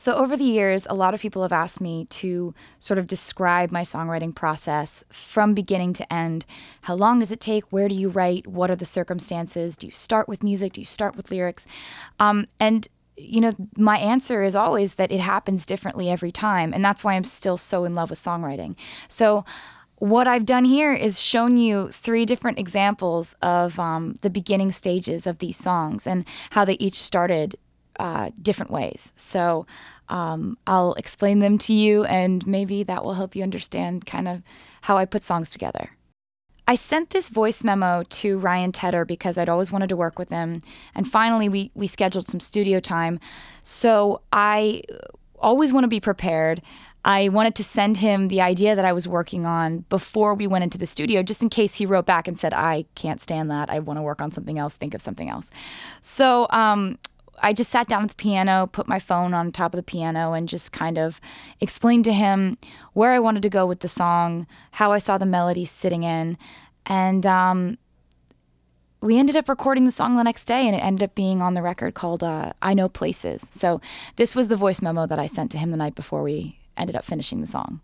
So over the years, a lot of people have asked me to sort of describe my songwriting process from beginning to end. How long does it take? Where do you write? What are the circumstances? Do you start with music? Do you start with lyrics? And my answer is always that it happens differently every time. And that's why I'm still so in love with songwriting. So what I've done here is shown you 3 different examples of the beginning stages of these songs and how they each started different ways. So I'll explain them to you, and maybe that will help you understand kind of how I put songs together. I sent this voice memo to Ryan Tedder because I'd always wanted to work with him, and finally we scheduled some studio time. So I always want to be prepared. I wanted to send him the idea that I was working on before we went into the studio, just in case he wrote back and said, I can't stand that, I want to work on something else, think of something else. So I just sat down at the piano, put my phone on top of the piano, and just kind of explained to him where I wanted to go with the song, how I saw the melody sitting in. And we ended up recording the song the next day, and it ended up being on the record called I Know Places. So this was the voice memo that I sent to him the night before we ended up finishing the song.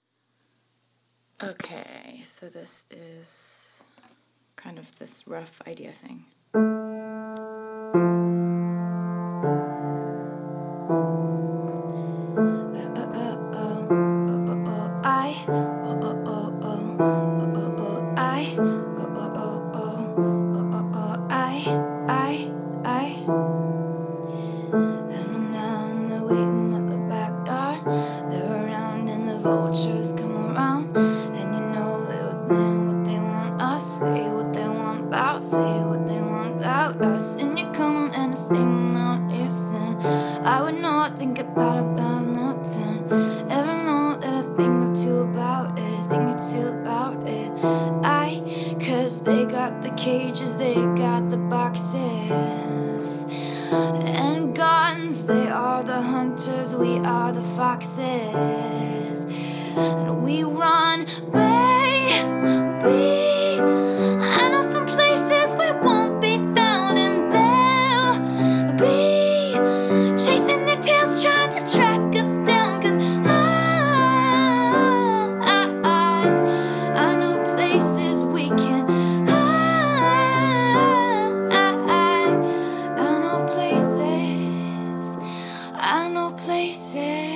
Okay, so this is kind of this rough idea thing. Vultures come around, and you know they're within what they want us. Say what they want about, say what they want about us. And you come on and I sing on your sin. I would not think about nothing. Ever know that a thing or two about it, cause they got the cages, they got the boxes and guns. They are the hunters, we are the foxes, and we run, baby. I know some places we won't be found, and they'll be chasing their tails, trying to track us down. Cause I know places we can hide. I know places, I know places.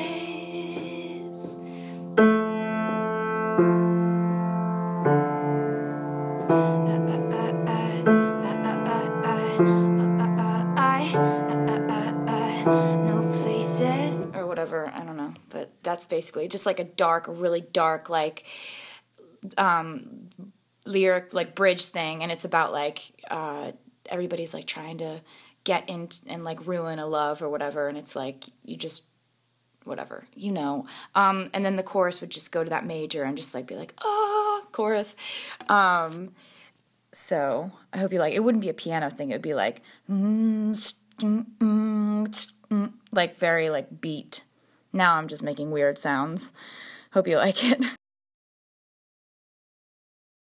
No places, or whatever, I don't know, but that's basically just like a really dark, like lyric, like bridge thing, and it's about like everybody's like trying to get in and like ruin a love or whatever, and it's like you just whatever, and then the chorus would just go to that major and just like be like, oh, chorus. So I hope you like it. It wouldn't be a piano thing, it would be like like very like beat. Now I'm just making weird sounds. Hope you like it.